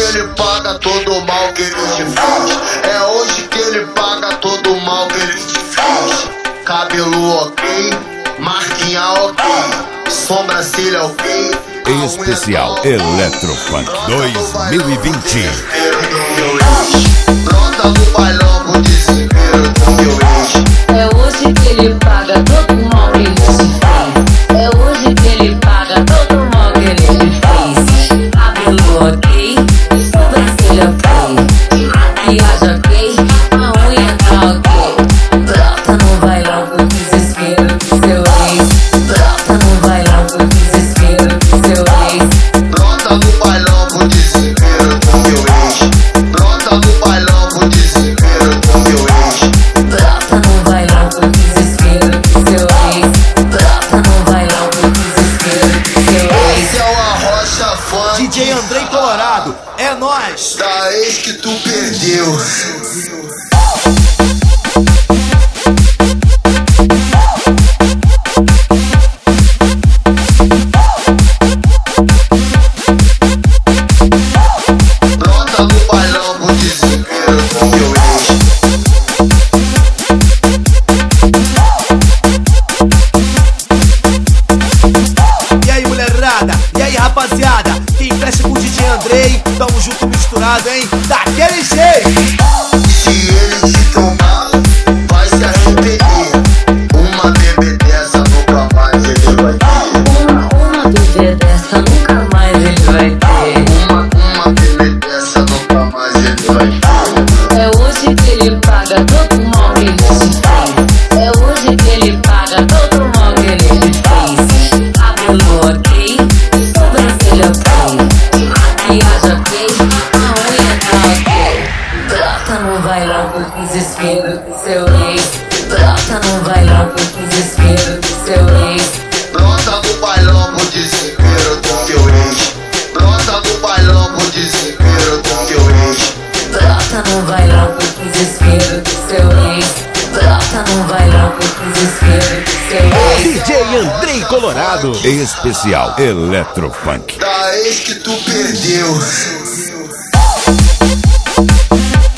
ele paga todo o mal que ele te fez. É hoje que ele paga todo o mal que ele te fez. Cabelo ok, marquinha ok, sobrancelha ok. Especial Eletrofunk 2020. Brota no bailão pro desespero do meu ex. É hoje que ele paga todo o mal que ele te fez. É hoje que ele paga todo o mal que ele te fez. Cabelo ok, sobrancelha ok, maquiagem ok, a unha tá ok. Brota no bailão pro desespero do seu ex. Brota no bailão pro desespero do seu ex. Brota no bailão pro desespero do meu ex. Brota no bailão pro desespero do meu ex. Brota no bailão pro desespero do seu ex. Brota no bailão pro desespero do seu ex. Esse é o Arrocha Funk. DJ Andrei Colorado, é nóis! Da ex que tu perdeu. Brota no bailão pro desespero do meu ex. E aí, mulherada? E aí, rapaziada? Quem fecha com o DJ Andrei, tamo junto misturado, hein? Daquele jeito! Se ele te tomar, vai se arrepender. Uma bebê dessa nunca mais ele vai ter. Uma bebê dessa nunca mais ele vai ter. Uma bebê dessa nunca mais ele vai ter. É hoje que ele paga todo o mal que ele te fez. É hoje que ele paga todo o mal que ele te fez. Cabelo ok, sobrancelha ok, maquiagem ok, a unha tá ok. Brota no bailão pro desespero do seu ex. Brota no bailão pro desespero do seu ex. Brota no bailão pro desespero do teu ex. Brota no bailão pro desespero do teu ex. Brota no bailão pro desespero do seu ex. Brota no bailão pro desespero do seu ex. DJ Andrei Colorado. Especial Eletrofunk. Da ex que tu perdeu.